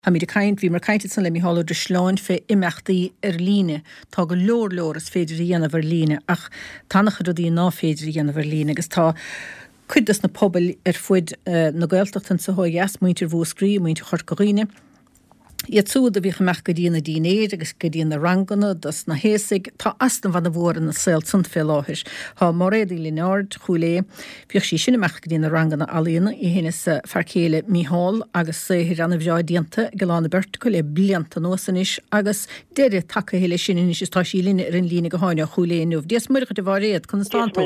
Ha mí bhí mar caiinte san le mí hála de sláin fé imachtaí líne tá go leor is féidir dhéanamh líne ach tannachcha do dí ná féidir dhéanamh líne agus tá chuidas na pobl fuid na Gaeltachtain sa hóias muintir bhú scrí muintir chorcaghine. Iad súd a bhí meach go dtíana dínéir agus go dtíana rangana das na héasig tá astan van na bhór na saoil sunt fé láthis. Tá mar réad í Linard chuúlé bhíoh sí sinna meach go dtíana rangana alíonna I héine sa farcéile Míhall agus hir anna bheá dianta go lána bert go le blianta nósanis agus déire take héile sinna is tá sí líine ar an lína go háine chuúlé nuh. Díos muircha de bhar réad chun stantó.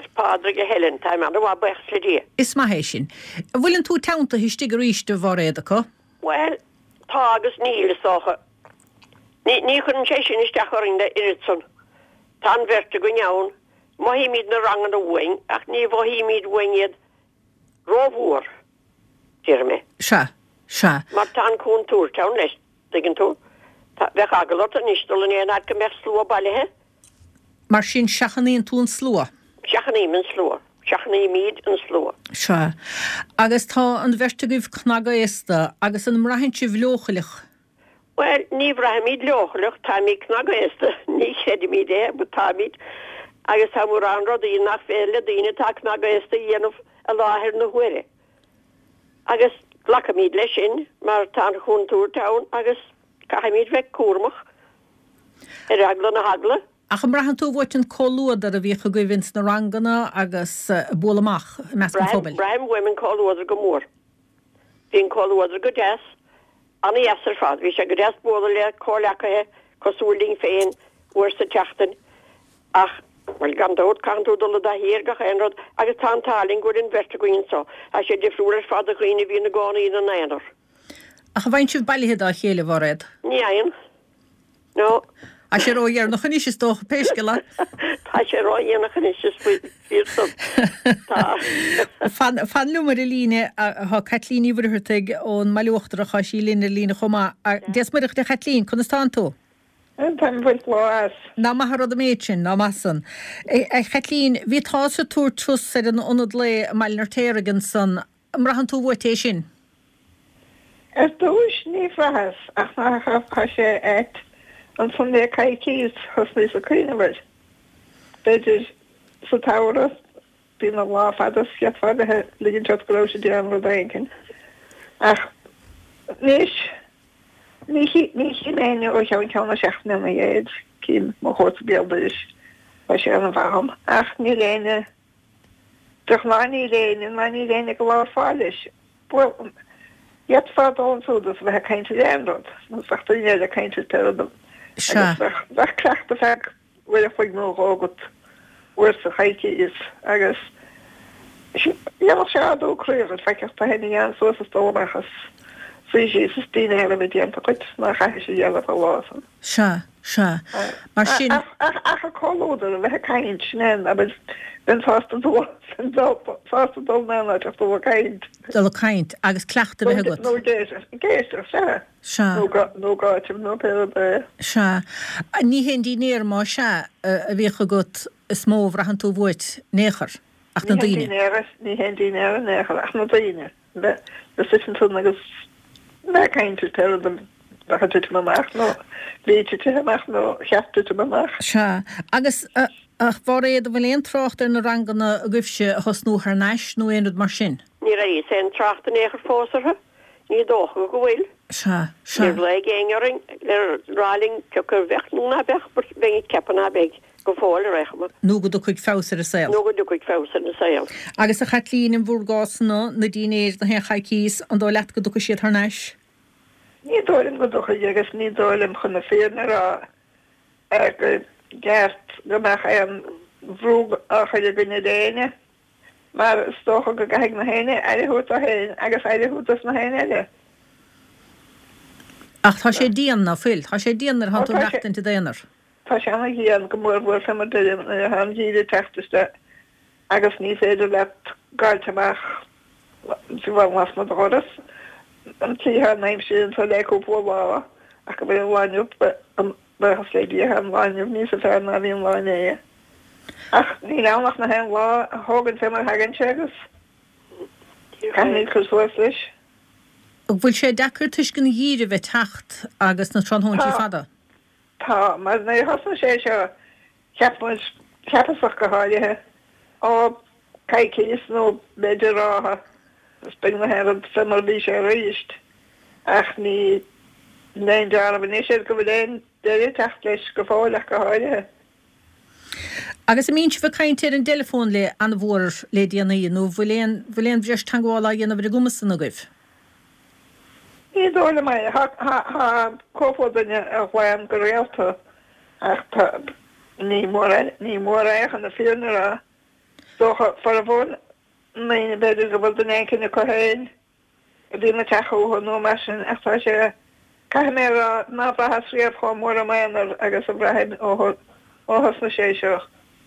Is má hééis sin. Bhfuiln tú teanta histí go ríis de bhar réad acu? Well, tá agus níl socha. Ní chun sé sin isteach orin de iritson. Tá verte go neann, má hí míad na rangan a bhain, ach ní bh hí míad bhainiad róhúr, tíir me. Se. Mar tá cún túr teann leis, digin tú. Bheith agalot an istal an éanaad go meach slúa bailithe. Mar sin seachaníon tún slúa? Seachaníon an slúa. Seachaní míad an slúa. Se. Agus tá an bherte goibh cnaga éasta agus an mraithint si bhlóchalich. Well, ní bhraith míad leochalich tá mí cnaga éasta, ní chéad míad bu tá míad. Agus tá múr an rod í nach féile daine tá cnaga éasta dhéanamh a láthir na huire. Agus glacha míad leis sin, mar tá chun túr teann agus cacha míad bheith cuarmach. Agla na hagla. Ach an brahan tú bhairt an cóúadar a bhícha go bhins na rangana agus bólamach meas an fóbil. Brahim women cóúadar go mór. Bhín cóúadar go deas, anna easar fad, bhí sé go deas bóla le cóleacathe, cosúling féin, uair sa teachtain, ach, well gandód cantú dola da hir gach enrod, agus tá táling gwyd yn verta gwyn so, a sé difrúr ar fad a gwyn I bhí na gána í na nainnar. Ach a bhain sibh bailithe a chéile bhreid? Ní aon. No. A sé róiar nach chunis is dócha péiscila? Tá sé róiar nach chunis is fírsum. Fan lumar I líne a Catlín Íbrehuirteig ón mailuachtar a chaisí lína lína chomá. Des muireach de Catlín, chun istán tú? Tam bhaint lás. Ná maithar rud a méid sin, ná masan. Catlín, bhí tá sa túr trús ar an onad le Mailenar Téaragan san, mrahan tú bhairt sin? Dúis ní frahas, ach ná cha sé éit. An fan le caiicíos hosnís a críinehid. Beidir sa táras bí na lá fadas ceap fadathe ligin teat go sé déan ru daingin. Ach níos ní éine ó teann ceanna seachna na dhéad cín má chót bealdais ba sé an bham. Ach ní léine doch má ní léine go lá fáilis. Iad fad an súdas bheit caiinte déanrod. Nó sagta iad a caiinte teadam. Bheith creacht a feg bhfuil a foiig nó ágat uair sa chaite is agus dhéanamh sé adó cruúir feiceach tá henna an suas a stónachas frísí is tíine heile me déanta chuit na chaise sé dhéanamh a lásan. Se. Mar sin... Ach a cóúdar a bheith caiint sin a ben fásta dó nána teach dó caiint. Dó caiint agus cleachta bheith agat. Nó géistir se. Se. Nó gáitim nó pe be. Se. Ní hen dínéir má se a bhíoch agat is mó bhrahan tú bhairt néchar ach na daoine. Ní hen dínéir néchar ach na daoine. Le sisin tú agus le caiinte teadam bachadit mamach no léite mamach no cheapte mamach. Se. Agus ach bhar réad a bhfuil éon trácht ar na rangana a gcuibhse a chosnú ar neis nó éonad mar sin? Ní ra is éon trácht an échar fósartha, ní dócha go bhfuil. Se. Níor le géingearing le ráling ceacar bheith núna bheith bheith ceapanna bheith go fáil reichma. Nó go do chuig fásar a saoil. Nó go do chuig fásar na saoil. Agus a Catlín in bhúrgásanna na dínéir na chaicís an dó leat go do siad ar neis? Ní dólim go docha agus ní dólim chun na féarna rá go gceart go meach an bhrúg a chuide gine déine mar stócha go gaigh na héine eileút a héin agus eileútas na héine eile. Ach tá sé díana na fuil, tá sé díanar han tú leachtainta déanaar. Tá sé anna hían go mór bhfuil sam an díide teachtaiste agus ní féidir le gáilteach si bhil las na doras. An tíhar naim sin tá leú bhá ach go bhfuil láinú bechas léidí an láinú níos a fear na bhíon láiné. Ach ní lánach na hen lá a hágann sé mar hagann segus. Can ní chus leis? bhfuil sé dechar tuis gan díre bheith techt agus na tronhúintí fada? Tá, mar na hasna sé seo cheapasach go háirithe á caiicíos nó beidir rátha spin na head samar bhí sé ríist ach ní léon dearm an éisiad go bhfuil déir techt leis go fáileach go háirithe. Agus mín si bh caiintear an telefón le an bhór le díanaí nó bhfuil bhreis tangála dhéanamh gomasan a goibh. Ní dóla mai ha cófódanne a bhhaim go réalta ach ní mór éich an na fiúnara dócha far a bhón mé beidir go bhfuil den écinna cohéin a dtína teachú nó me sin atá sé cai mé ná brathe sríomh chá mór a mainar agus a bhreid óhas na sé seo.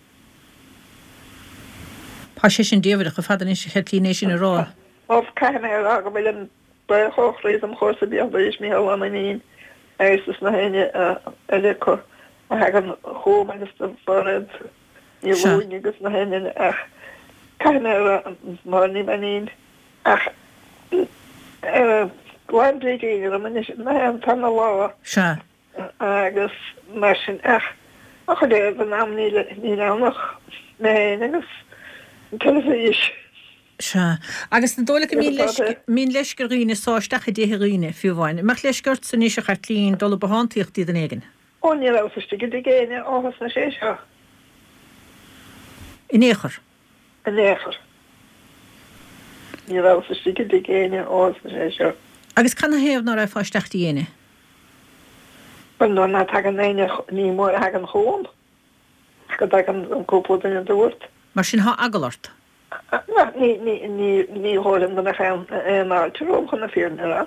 Pá sé sin déhad go fadan is chetlíné sin a rá. Of cai mé go bhfuil an chochrééis am chósa bí éis mí amín agus na héine a chu a he an chóm agus an forad ní bhúin agus na héine ach cai mé mar ní manín ach gláim blé am na an tan lá agus mar sin ach a chu dé an am ní lenach na héine agus teleís. Se agus na dóla mín leis gur riine sáisteach a déthíine fiúháin. Meach leisgurt san níos a chatlín dola behantíochttaí den éigen. Ó ní ráfiste go dtí géine áhas na sé seo. In éair? In éair. Ní ráfiste go dtí géine áhas na sé seo. Agus can héamh ná raibh fáisteachtaí dhéine? Well nó ná tag an éine ní mór a an chóm go dag an cópódan an dúirt. Mar sin há agalart? ní hólan na chan áilteóm chun na fiúna.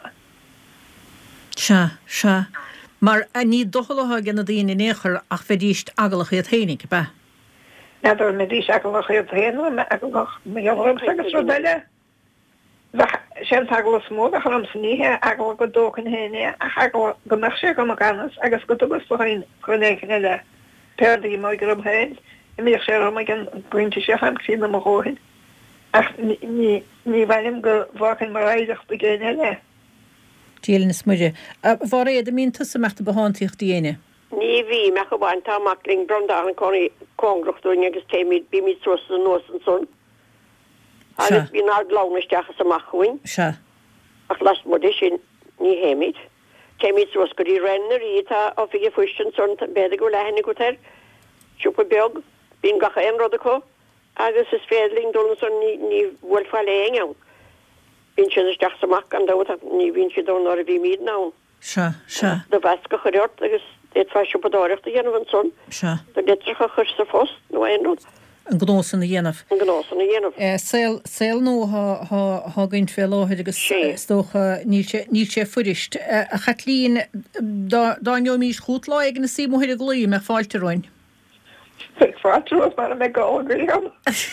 Se. Mar a ní dochalatha gan na daoine néchar ach fedíist agalach iad hénig, be? Neidir me dís agalach iad héana me agalach me gáim sagus rodeile. Sé agalach smód a chum san níthe agalach go dócan héine a agalach go meach sé go ganas agus go tugus fáin chunécin le peirdaí mai gom héin i mí sé me gan buinte sé haim sí na móhin. Ach ní bhaim go bhhacan mar éideach be géine le. Díal na smuide. Bhar éad a mín tusa meachta behantíocht dhéine? Ní bhí me go bhain táachling brandá an cóngrachtúine agus téimiid bí mí tros an nó an son. Agus bí ná lánisteachchas amachhuiin. Se. Ach las mod sin ní héimiid. Téimiid tros go í renner ítá á fi fuisten son beidir go lehannig go ter. Siúpa beag, bín gacha éonrad acu. Agus is féling donna son ní bhfuil fáile éang. Bhín sin isteach samach an dáta ní bhín si donna a bhí míad ná. Se. De bheasca chuirt agus éit fe siúpadáireachta dhéanamh an son. Se. De detracha chur sa fós nó éonrad. An gnásan na dhéanamh. An gnásan na dhéanamh. Sail nó há gaint fé láthir agus stócha níl sé furist. A chatlín dáineo mís chútlá ag na símóthir a glúí me fáilteráin. Fáú mar me gágurí.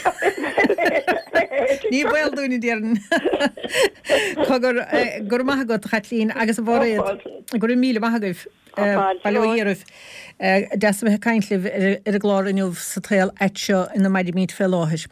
Ní bhil dúna déan. Gur maithe go chatlín agus a bhréad gur míle maithagah bailíirh deas bheit caiintlih ar a gláirniuh sa tréal eit seo ina maidir míad fé láthir.